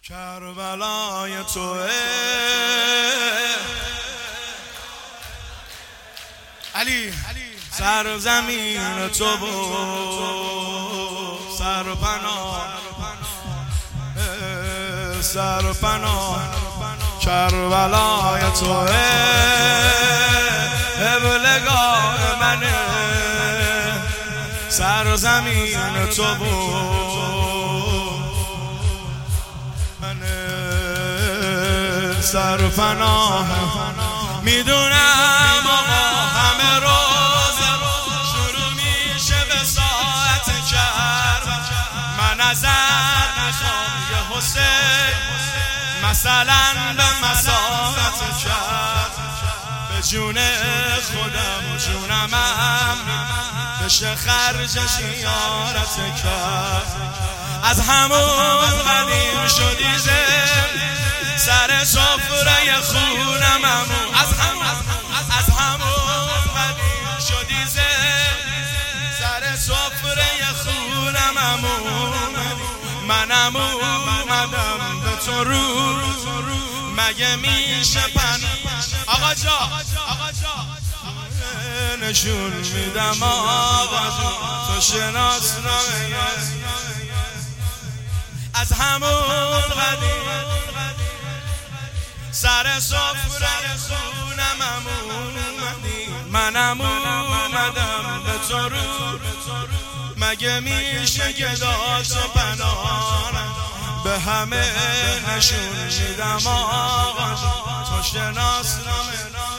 کربلای توه علی سرزمین تو بود سر و پناه کربلای توه ابلگاه منه سرزمین تو بود سر و پناه میدونم آقا همه روز شروع میشه به ساعت کرب من ازت میخوام یه حسین مثلا به مساحت کرب به جون خودم جونمم بشه خرج زیارت کرب از همون قدیم شدی سر سفره خونم از همون قدیم شدی سر سفره خونم منم اومدم به تو رو مگه میشه آقا جا نشون میدم آقا تو شناسنامه از همون قدیم سر سفره خونم منم اومدم به تو رو مگه میشه گداز و پناهم به همه نشون میدم آقا تو شناسنامه